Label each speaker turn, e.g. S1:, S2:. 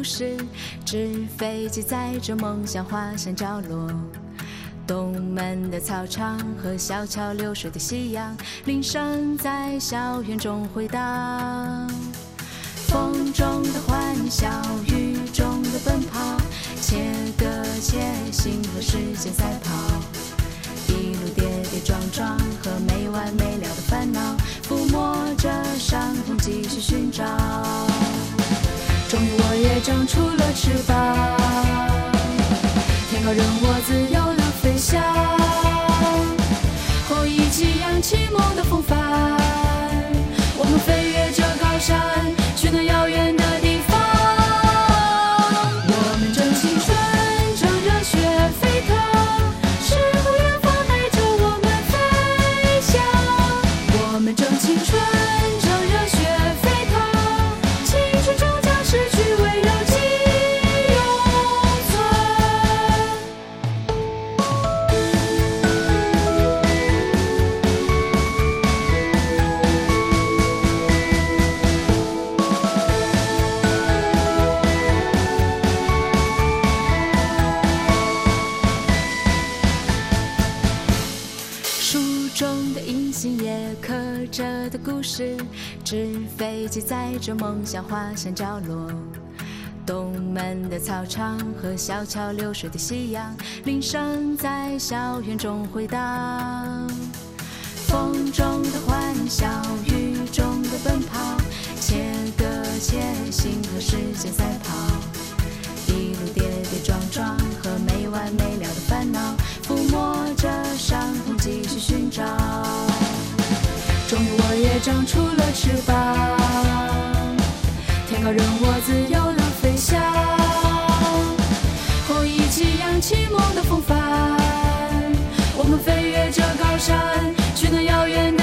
S1: 事，纸飞机载着梦想滑向角落。东门的操场和小桥流水的夕阳，铃声在校园中回荡。风中的欢笑，雨中的奔跑，切割切心和时间赛跑。一路跌跌撞撞和没完没了的烦恼，抚摸着伤痛继续寻找。终于我也长出了翅膀，天高任我自由地飞翔。和我一起扬起梦的风帆，我们飞越这高山，去那遥远的地方。我们正青春，正热血沸腾，诗和远方带着我们飞翔。我们正青春，正热血沸腾，青春终将逝去，唯有记忆永存。书中的银杏叶刻着的故事，纸飞机载着梦想滑向角落。东门的操场和小桥流水的夕阳，铃声在校园中回荡。风中的欢笑，雨中的奔跑，切割切心和时间赛跑。一路跌跌撞撞和没完没了的烦恼，抚摸着伤痛继续寻找。终于我也长出了翅膀，天高任我自由地飞翔。和我一起扬起梦的风帆，我们飞越这高山，去那遥远的